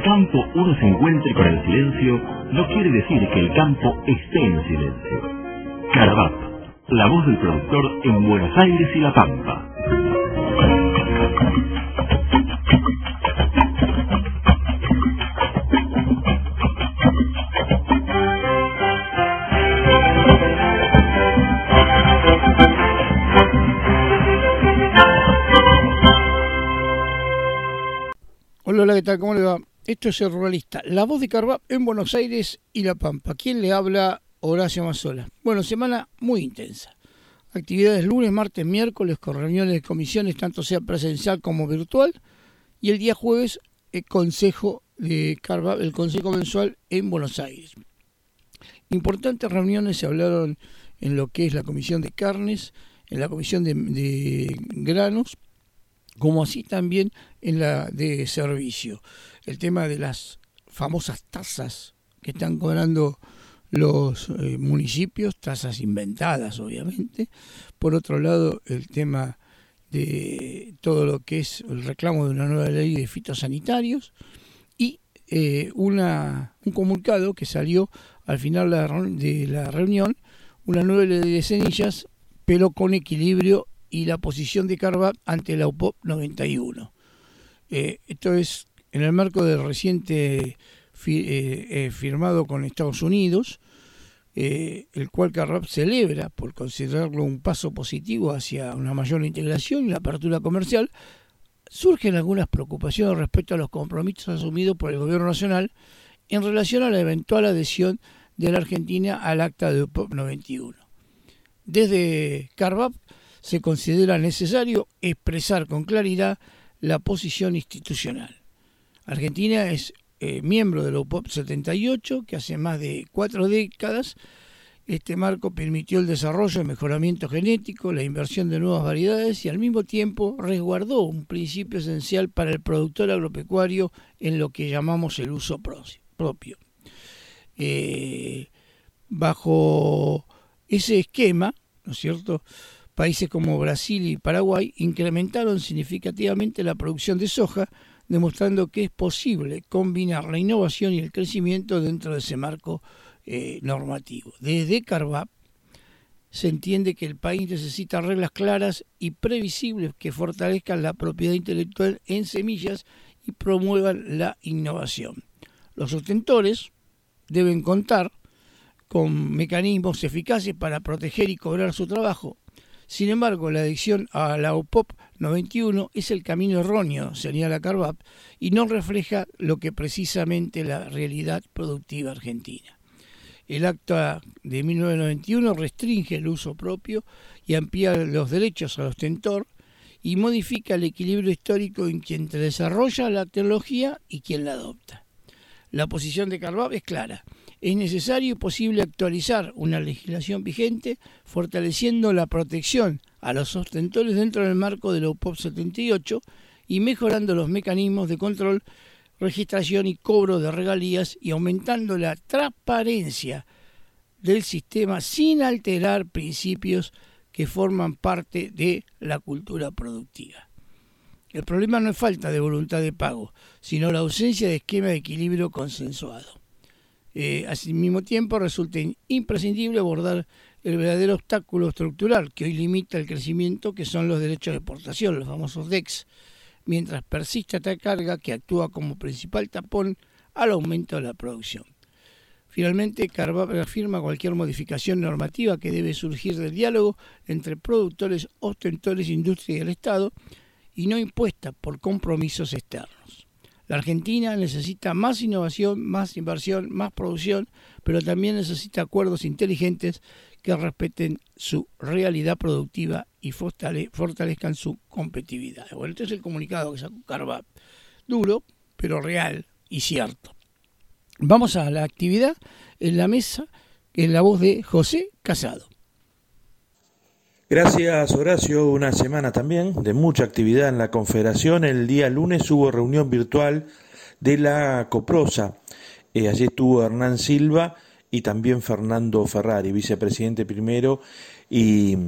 el campo uno se encuentre con el silencio, no quiere decir que el campo esté en silencio. Carvap, la voz del productor en Buenos Aires y La Pampa. Hola, ¿qué tal? ¿Cómo le va? Esto es El Ruralista, la voz de Carvap en Buenos Aires y La Pampa. ¿Quién le habla? Horacio Mazzola. Bueno, semana muy intensa. Actividades lunes, martes, miércoles con reuniones de comisiones, tanto sea presencial como virtual. Y el día jueves, el consejo de Carvap, el consejo mensual en Buenos Aires. Importantes reuniones se hablaron en lo que es la comisión de carnes, en la comisión de granos, como así también en la de servicio. El tema de las famosas tasas que están cobrando los municipios, tasas inventadas obviamente. Por otro lado, el tema de todo lo que es el reclamo de una nueva ley de fitosanitarios y un comunicado que salió al final de la reunión, una nueva ley de semillas, pero con equilibrio, y la posición de Carvap ante la UPOP 91. Esto es en el marco del reciente firmado con Estados Unidos, el cual Carvap celebra por considerarlo un paso positivo hacia una mayor integración y la apertura comercial. Surgen algunas preocupaciones respecto a los compromisos asumidos por el gobierno nacional en relación a la eventual adhesión de la Argentina al acta de UPOP 91. Desde Carvap se considera necesario expresar con claridad la posición institucional. Argentina es miembro de la UPOP 78, que hace más de 4 décadas. Este marco permitió el desarrollo y mejoramiento genético, la inversión de nuevas variedades y al mismo tiempo resguardó un principio esencial para el productor agropecuario en lo que llamamos el uso propio. Bajo ese esquema, ¿no es cierto?, países como Brasil y Paraguay incrementaron significativamente la producción de soja, demostrando que es posible combinar la innovación y el crecimiento dentro de ese marco normativo. Desde Carvap se entiende que el país necesita reglas claras y previsibles que fortalezcan la propiedad intelectual en semillas y promuevan la innovación. Los sostentores deben contar con mecanismos eficaces para proteger y cobrar su trabajo. Sin embargo, la adhesión a la UPOP 91 es el camino erróneo, señala Carvap, y no refleja lo que precisamente la realidad productiva argentina. El acta de 1991 restringe el uso propio y amplía los derechos al ostentor y modifica el equilibrio histórico en quien desarrolla la tecnología y quien la adopta. La posición de Carvap es clara. Es necesario y posible actualizar una legislación vigente, fortaleciendo la protección a los sostentores dentro del marco de la UPOP 78 y mejorando los mecanismos de control, registración y cobro de regalías y aumentando la transparencia del sistema sin alterar principios que forman parte de la cultura productiva. El problema no es falta de voluntad de pago, sino la ausencia de esquema de equilibrio consensuado. Al mismo tiempo resulta imprescindible abordar el verdadero obstáculo estructural que hoy limita el crecimiento, que son los derechos de exportación, los famosos DEX, mientras persiste esta carga que actúa como principal tapón al aumento de la producción. Finalmente, Carvap afirma cualquier modificación normativa que debe surgir del diálogo entre productores, ostentores, industria y el Estado, y no impuesta por compromisos externos. La Argentina necesita más innovación, más inversión, más producción, pero también necesita acuerdos inteligentes que respeten su realidad productiva y fortalezcan su competitividad. Bueno, este es el comunicado que sacó Carvap. Duro, pero real y cierto. Vamos a la actividad en la mesa, que es la voz de José Casado. Gracias, Horacio. Una semana también de mucha actividad en la Confederación. El día lunes hubo reunión virtual de la Coprosa. Allí estuvo Hernán Silva y también Fernando Ferrari, vicepresidente primero y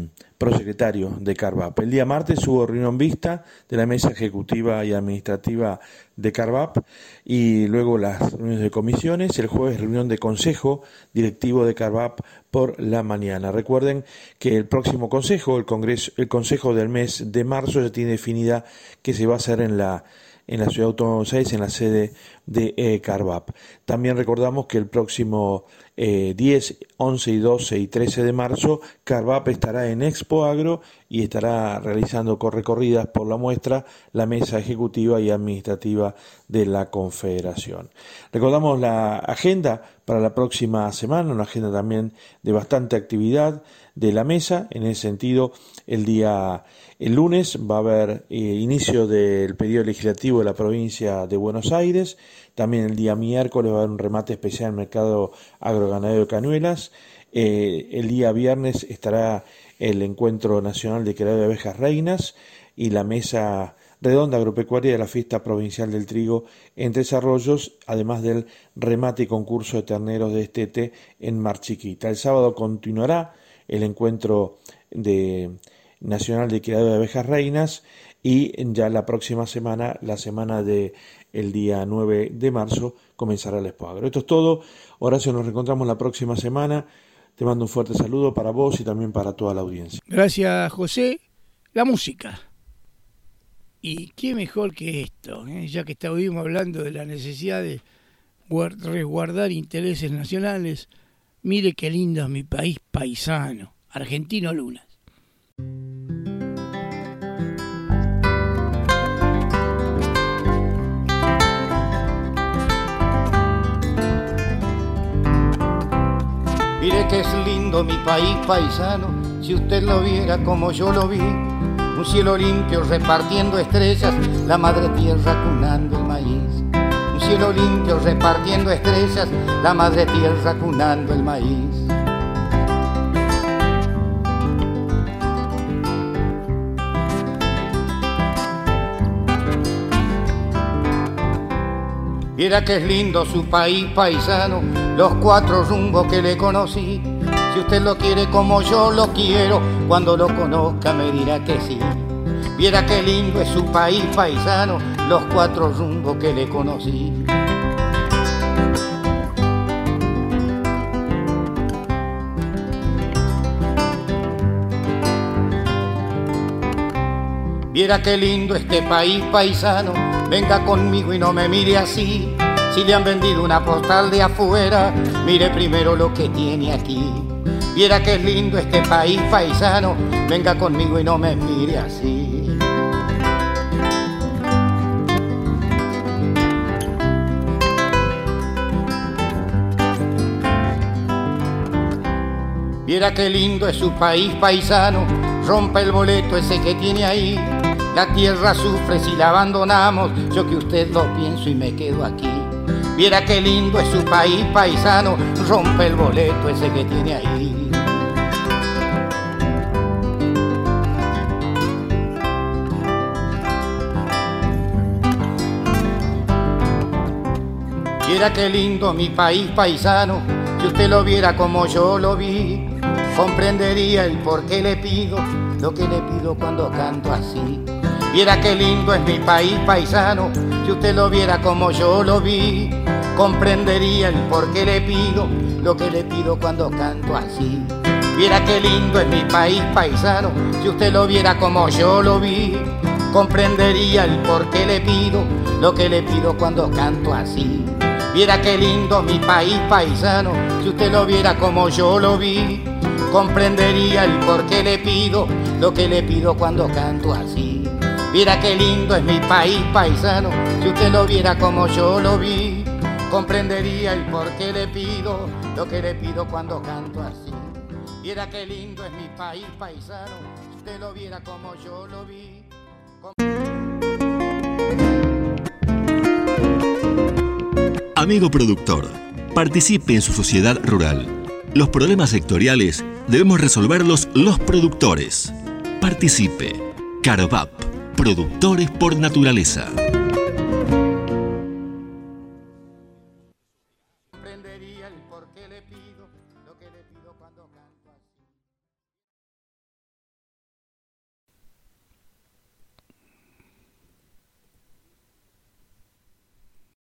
prosecretario de Carvap. El día martes hubo reunión vista de la mesa ejecutiva y administrativa de Carvap y luego las reuniones de comisiones. El jueves reunión de consejo directivo de Carvap por la mañana. Recuerden que el próximo consejo, el consejo del mes de marzo, ya tiene definida que se va a hacer en la Ciudad Autónoma de Buenos Aires, en la sede de Carvap. También recordamos que el próximo 10, 11 y 12 y 13 de marzo, Carvap estará en Expo Agro y estará realizando recorridas por la muestra, la mesa ejecutiva y administrativa de la Confederación. Recordamos la agenda para la próxima semana, una agenda también de bastante actividad de la mesa. En ese sentido, el lunes va a haber inicio del periodo legislativo de la provincia de Buenos Aires. También el día miércoles va a haber un remate especial en el mercado agroganadero de Cañuelas. El día viernes estará el Encuentro Nacional de Criadero de Abejas Reinas y la mesa redonda agropecuaria de la Fiesta Provincial del Trigo en Tres Arroyos, además del remate y concurso de terneros de Estete en Mar Chiquita. El sábado continuará el Encuentro Nacional de Criadero de Abejas Reinas y ya la próxima semana, la semana del día 9 de marzo, comenzará el Expo Agro. Esto es todo. Horacio, nos reencontramos la próxima semana. Te mando un fuerte saludo para vos y también para toda la audiencia. Gracias, José. La música. Y qué mejor que esto, ya que estuvimos hablando de la necesidad de resguardar intereses nacionales. Mire qué lindo es mi país paisano, Argentino Lunas. Mire que es lindo mi país paisano, si usted lo viera como yo lo vi. Un cielo limpio repartiendo estrellas, la madre tierra cunando el maíz. Un cielo limpio repartiendo estrellas, la madre tierra cunando el maíz. Mira que es lindo su país paisano, los cuatro rumbos que le conocí. Si usted lo quiere como yo lo quiero, cuando lo conozca me dirá que sí. Mira qué lindo es su país paisano, los cuatro rumbos que le conocí. Mira qué lindo este país paisano, venga conmigo y no me mire así. Si le han vendido una postal de afuera, mire primero lo que tiene aquí. Mira qué lindo este país paisano, venga conmigo y no me mire así. Mira qué lindo es su país paisano, rompa el boleto ese que tiene ahí. La tierra sufre si la abandonamos, yo que usted lo pienso y me quedo aquí. Mira qué lindo es su país paisano, rompe el boleto ese que tiene ahí. Mira qué lindo mi país paisano, si usted lo viera como yo lo vi, comprendería el por qué le pido lo que le pido cuando canto así. Mira qué lindo es mi país paisano, si usted lo viera como yo lo vi, comprendería el por qué le pido lo que le pido cuando canto así. Mira qué lindo es mi país paisano, si usted lo viera como yo lo vi, comprendería el por qué le pido lo que le pido cuando canto así. Mira qué lindo mi país paisano, si usted lo viera como yo lo vi, comprendería el por qué le pido lo que le pido cuando canto así. Mira qué lindo es mi país paisano, si usted lo viera como yo lo vi, comprendería el por qué le pido lo que le pido cuando canto así. Mira qué lindo es mi país paisano, si usted lo viera como yo lo vi. Amigo productor, participe en su sociedad rural. Los problemas sectoriales debemos resolverlos los productores. Participe. Carvap, productores por naturaleza.